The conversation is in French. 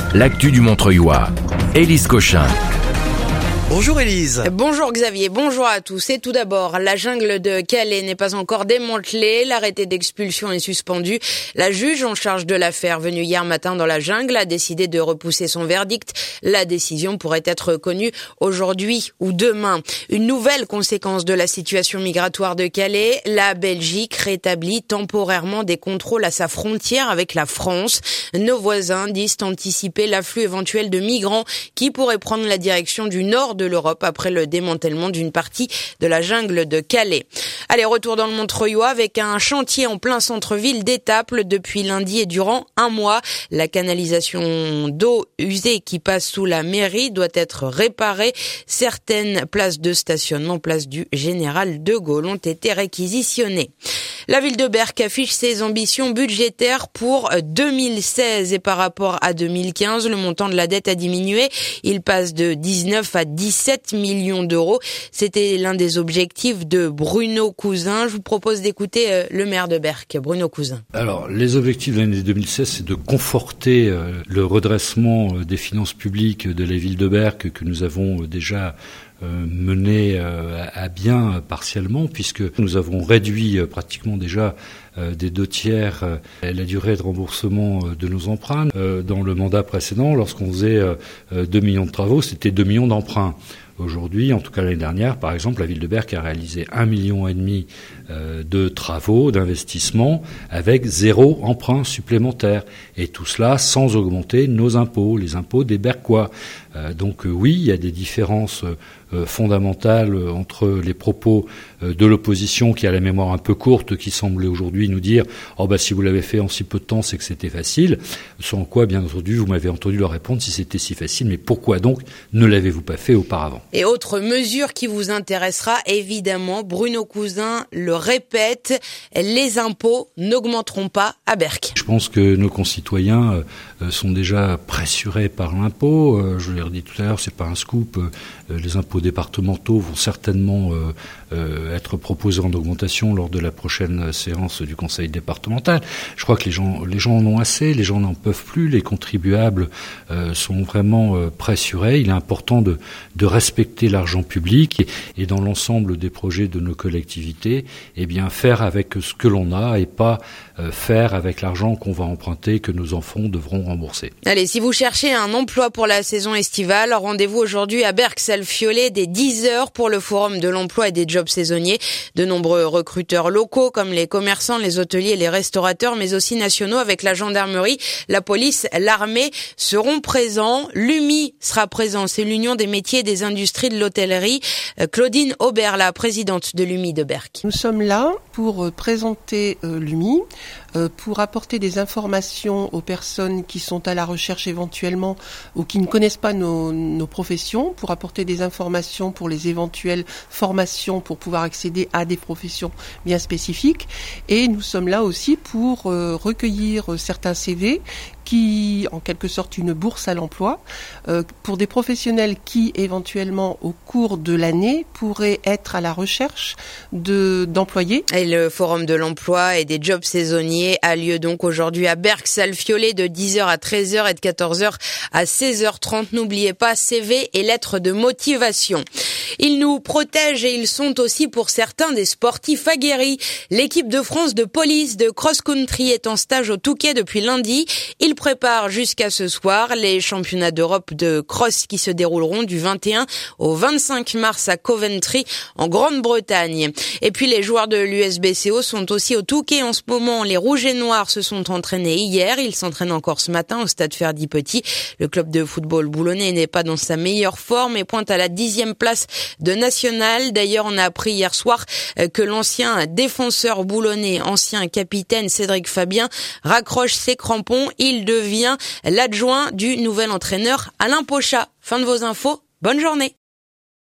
l'actu du Montreuillois. Élise Cochin. Bonjour Élise. Bonjour Xavier, bonjour à tous. Et tout d'abord, la jungle de Calais n'est pas encore démantelée. L'arrêté d'expulsion est suspendu. La juge en charge de l'affaire, venue hier matin dans la jungle, a décidé de repousser son verdict. La décision pourrait être connue aujourd'hui ou demain. Une nouvelle conséquence de la situation migratoire de Calais, la Belgique rétablit temporairement des contrôles à sa frontière avec la France. Nos voisins disent anticiper l'afflux éventuel de migrants qui pourraient prendre la direction du nord de l'Europe après le démantèlement d'une partie de la jungle de Calais. Allez, retour dans le Montreuillois avec un chantier en plein centre-ville d'Étaples depuis lundi et durant un mois. La canalisation d'eau usée qui passe sous la mairie doit être réparée. Certaines places de stationnement, place du Général de Gaulle, ont été réquisitionnées. La ville de Berck affiche ses ambitions budgétaires pour 2016 et par rapport à 2015, le montant de la dette a diminué. Il passe de 19 à 17 millions d'euros. C'était l'un des objectifs de Bruno Cousin. Je vous propose d'écouter le maire de Berck, Bruno Cousin. Alors, les objectifs de l'année 2016, c'est de conforter le redressement des finances publiques de la ville de Berck que nous avons déjà mené à bien partiellement, puisque nous avons réduit pratiquement déjà des 2/3 la durée de remboursement de nos emprunts. Dans le mandat précédent, lorsqu'on faisait 2 millions de travaux, c'était 2 millions d'emprunts. Aujourd'hui, en tout cas l'année dernière, par exemple, la ville de Berck a réalisé 1,5 million de travaux, d'investissements, avec 0 emprunt supplémentaire. Et tout cela sans augmenter nos impôts, les impôts des Bercquois. Donc oui, il y a des différences fondamentales entre les propos de l'opposition qui a la mémoire un peu courte, qui semblait aujourd'hui nous dire « Oh si vous l'avez fait en si peu de temps, c'est que c'était facile ». Sans quoi, bien entendu, vous m'avez entendu leur répondre si c'était si facile, mais pourquoi donc ne l'avez-vous pas fait auparavant ? Et autre mesure qui vous intéressera, évidemment, Bruno Cousin le répète, les impôts n'augmenteront pas à Berck. Je pense que nos concitoyens sont déjà pressurés par l'impôt. Je l'ai redit tout à l'heure, c'est pas un scoop. Les impôts départementaux vont certainement être proposés en augmentation lors de la prochaine séance du Conseil départemental. Je crois que les gens en ont assez, les gens n'en peuvent plus, les contribuables sont vraiment pressurés. Il est important de respecter l'argent public et dans l'ensemble des projets de nos collectivités, eh bien faire avec ce que l'on a et pas faire avec l'argent qu'on va emprunter, que nos enfants devront rembourser. Allez, si vous cherchez un emploi pour la saison estivale, rendez-vous aujourd'hui à Berck-Salfiolet dès 10h pour le Forum de l'emploi et des jobs saisonniers. De nombreux recruteurs locaux comme les commerçants, les hôteliers, les restaurateurs, mais aussi nationaux avec la gendarmerie, la police, l'armée seront présents. L'UMI sera présent, c'est l'Union des métiers et des industries de l'hôtellerie. Claudine Aubert, la présidente de l'UMI de Berck. Nous sommes là pour présenter l'UMI, pour apporter des informations aux personnes qui sont à la recherche éventuellement ou qui ne connaissent pas nos professions, pour apporter des informations pour les éventuelles formations pour pouvoir accéder à des professions bien spécifiques. Et nous sommes là aussi pour recueillir certains CV qui, en quelque sorte, une bourse à l'emploi pour des professionnels qui, éventuellement, au cours de l'année, pourraient être à la recherche d'employés. Et le Forum de l'emploi et des jobs saisonniers a lieu donc aujourd'hui à Berck-Salfiolet de 10h à 13h et de 14h à 16h30. N'oubliez pas CV et lettres de motivation. Ils nous protègent et ils sont aussi pour certains des sportifs aguerris. L'équipe de France de police de cross-country est en stage au Touquet depuis lundi. Ils préparent jusqu'à ce soir les championnats d'Europe de cross qui se dérouleront du 21 au 25 mars à Coventry en Grande-Bretagne. Et puis les joueurs de l'USBCO sont aussi au Touquet en ce moment. Les Rouges et Noirs se sont entraînés hier. Ils s'entraînent encore ce matin au stade Ferdy-Petit. Le club de football boulonnais n'est pas dans sa meilleure forme et pointe à la 10e place de national. D'ailleurs, on a appris hier soir que l'ancien défenseur boulonnais, ancien capitaine Cédric Fabien, raccroche ses crampons. Il devient l'adjoint du nouvel entraîneur Alain Pochat. Fin de vos infos. Bonne journée.